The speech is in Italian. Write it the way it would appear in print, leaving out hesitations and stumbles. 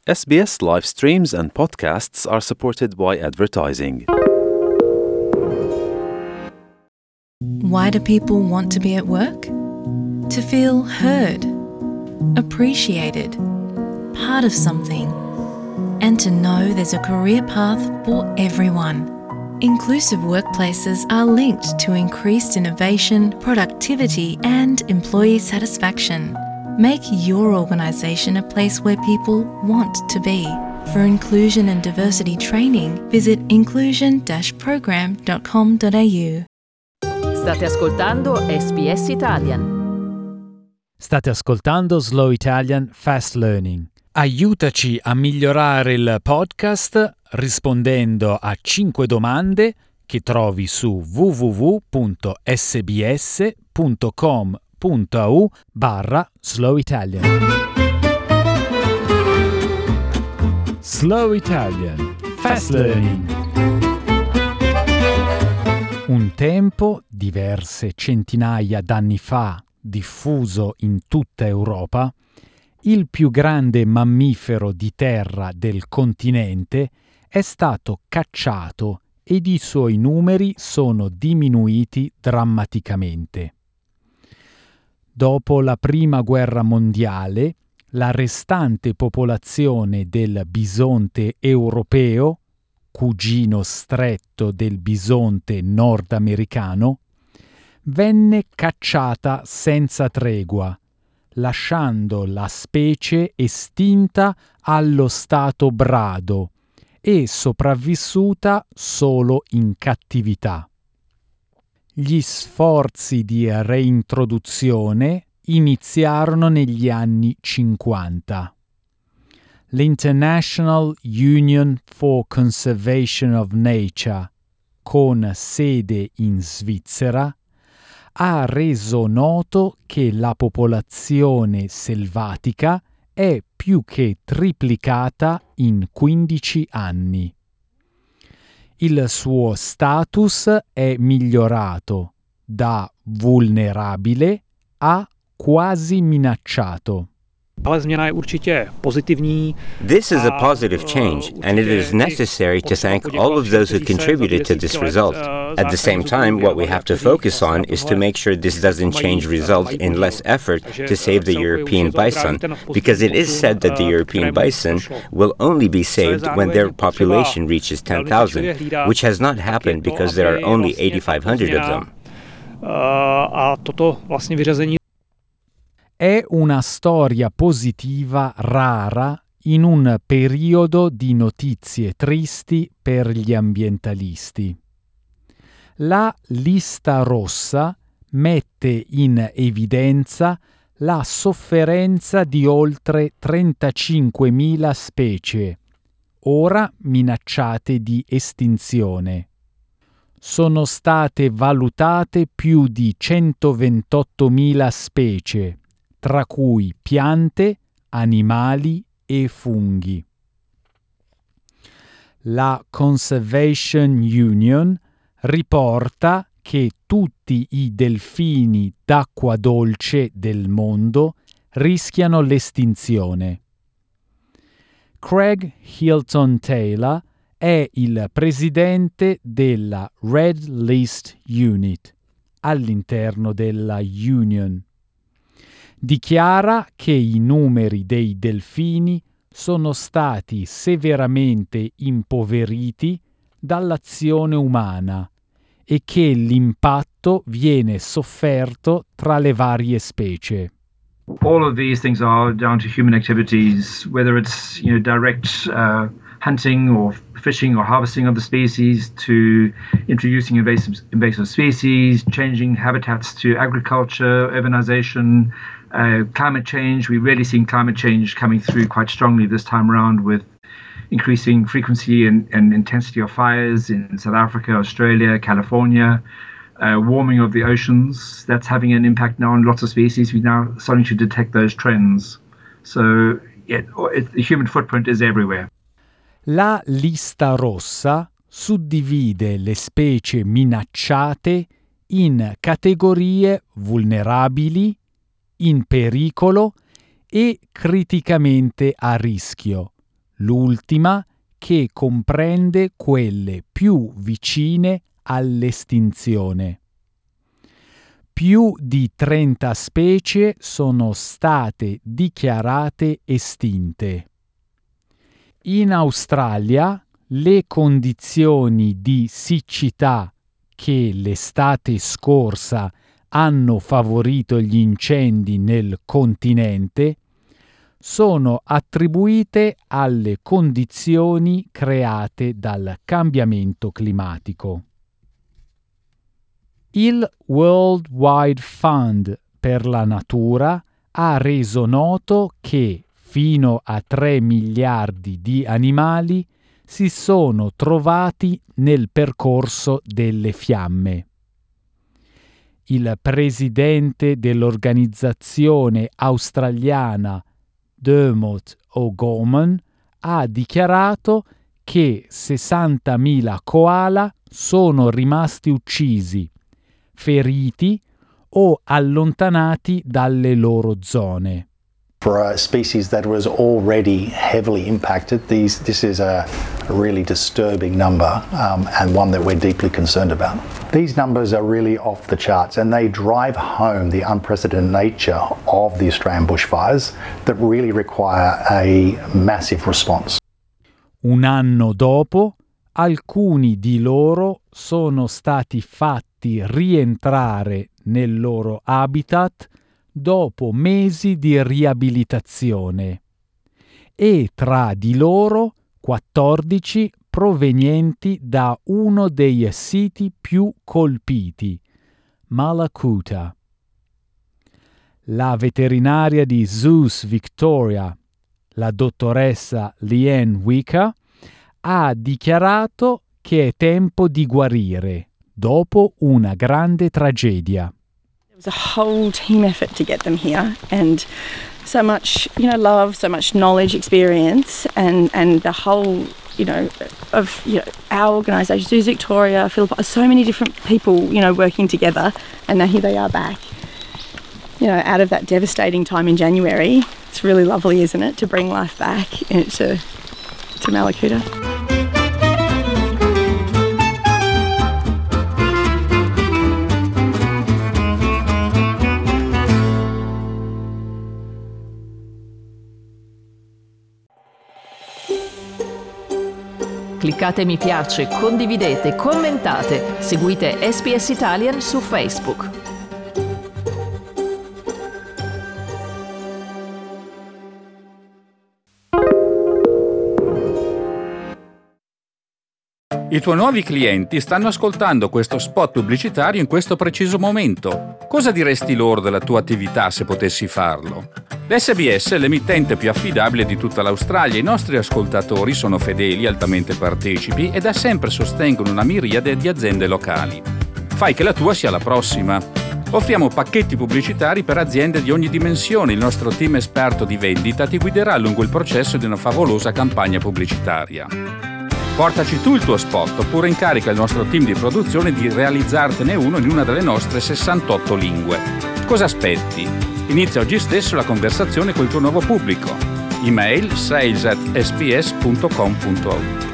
SBS live streams and podcasts are supported by advertising. Why do people want to be at work? To feel heard, appreciated, part of something, and to know there's a career path for everyone. Inclusive workplaces are linked to increased innovation, productivity, and employee satisfaction. Make your organisation a place where people want to be. For inclusion and diversity training, visit inclusion-program.com.au. State ascoltando SBS Italian. State ascoltando Slow Italian Fast Learning. Aiutaci a migliorare il podcast rispondendo a 5 domande che trovi su www.sbs.com.au/Slow Italian. Slow Italian Fast Learning. Un tempo, diverse centinaia d'anni fa, diffuso in tutta Europa, il più grande mammifero di terra del continente è stato cacciato ed i suoi numeri sono diminuiti drammaticamente. Dopo la Prima Guerra Mondiale, la restante popolazione del bisonte europeo, cugino stretto del bisonte nordamericano, venne cacciata senza tregua, lasciando la specie estinta allo stato brado e sopravvissuta solo in cattività. Gli sforzi di reintroduzione iniziarono negli anni 50. L'International Union for Conservation of Nature, con sede in Svizzera, ha reso noto che la popolazione selvatica è più che triplicata in 15 anni. Il suo status è migliorato da vulnerabile a quasi minacciato. Ale změna je určitě pozitivní. This is a positive change, and it is necessary to thank all of those who contributed to this result. At the same time, what we have to focus on is to make sure this doesn't result in less effort to save the European bison, because it is said that the European bison will only be saved when their population reaches 10,000, which has not happened because there are only 8,500 of them. A toto vlastně vyřazení È una storia positiva rara in un periodo di notizie tristi per gli ambientalisti. La lista rossa mette in evidenza la sofferenza di oltre 35.000 specie, ora minacciate di estinzione. Sono state valutate più di 128.000 specie, tra cui piante, animali e funghi. La Conservation Union riporta che tutti i delfini d'acqua dolce del mondo rischiano l'estinzione. Craig Hilton Taylor è il presidente della Red List Unit all'interno della Union. Dichiara che i numeri dei delfini sono stati severamente impoveriti dall'azione umana e che l'impatto viene sofferto tra le varie specie. All of these things are down to human activities, whether it's direct hunting or fishing or harvesting of the species, to introducing invasive species, changing habitats to agriculture, urbanization, climate change. We're really seeing climate change coming through quite strongly this time around, with increasing frequency and intensity of fires in South Africa, Australia, California, warming of the oceans. That's having an impact now on lots of species. We're now starting to detect those trends. So the human footprint is everywhere. La lista rossa suddivide le specie minacciate in categorie vulnerabili, in pericolo e criticamente a rischio, l'ultima che comprende quelle più vicine all'estinzione. Più di 30 specie sono state dichiarate estinte. In Australia, le condizioni di siccità che l'estate scorsa hanno favorito gli incendi nel continente sono attribuite alle condizioni create dal cambiamento climatico. Il World Wide Fund per la Natura ha reso noto che fino a 3 miliardi di animali si sono trovati nel percorso delle fiamme. Il presidente dell'organizzazione australiana Dermot O'Gorman ha dichiarato che 60.000 koala sono rimasti uccisi, feriti o allontanati dalle loro zone. For a species that was already heavily impacted, this is a really disturbing number and one that we're deeply concerned about. These numbers are really off the charts and they drive home the unprecedented nature of the Australian bushfires that really require a massive response. Un anno dopo, alcuni di loro sono stati fatti rientrare nel loro habitat dopo mesi di riabilitazione e tra di loro 14 provenienti da uno dei siti più colpiti, Malakuta. La veterinaria di Zoos Victoria, la dottoressa Leanne Wicker, ha dichiarato che è tempo di guarire dopo una grande tragedia. It was a whole team effort to get them here, and so much, love, so much knowledge, experience, and the whole, of our organisation, Zoos Victoria, Philippa, so many different people, working together, and now here they are back. Out of that devastating time in January, it's really lovely, isn't it, to bring life back to Malakuta. Cliccate mi piace, condividete, commentate, seguite SBS Italian su Facebook. I tuoi nuovi clienti stanno ascoltando questo spot pubblicitario in questo preciso momento. Cosa diresti loro della tua attività se potessi farlo? L'SBS è l'emittente più affidabile di tutta l'Australia. I nostri ascoltatori sono fedeli, altamente partecipi e da sempre sostengono una miriade di aziende locali. Fai che la tua sia la prossima. Offriamo pacchetti pubblicitari per aziende di ogni dimensione. Il nostro team esperto di vendita ti guiderà lungo il processo di una favolosa campagna pubblicitaria. Portaci tu il tuo spot oppure incarica il nostro team di produzione di realizzartene uno in una delle nostre 68 lingue. Cosa aspetti? Inizia oggi stesso la conversazione con il tuo nuovo pubblico. Email sales@sbs.com.au.